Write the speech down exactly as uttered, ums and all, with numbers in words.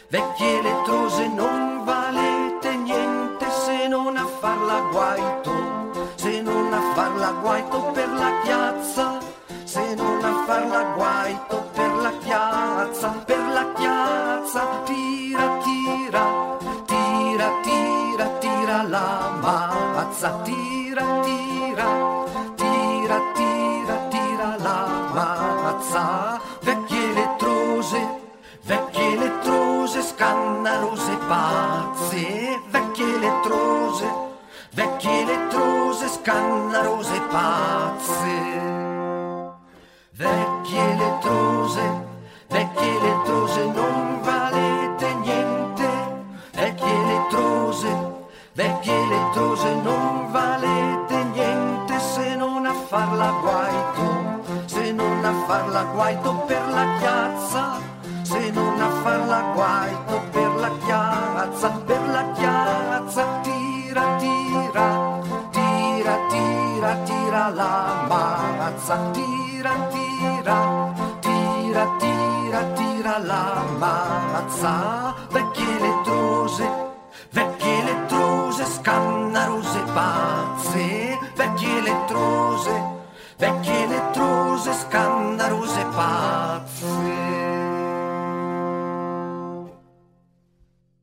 vecchie letrose non valete niente se non a farla guaito, se non a farla guaito per la piazza, se non a farla guaito per la piazza, per la piazza, tira, tira, tira, tira, tira la mazza, tira, tira, tira, tira, tira la mazza, vecchie letrose, vecchie letrose, scannarose pazze, vecchie letrose, vecchie letrose, scannarose pazze. Vecchie letrose, vecchie letrose, non valete niente. Vecchie letrose, vecchie letrose, non valete niente se non a farla guaito, se non a farla guaito per la piazza, se non a farla guaito per la piazza, per la piazza, tira, tira, tira, tira, tira la mazza, tira, tira, tira, tira, tira la mazza, vecchie letrose, vecchie letrose, scannarose pazze, vecchie letrose, vecchie letrose, scannarose pazze.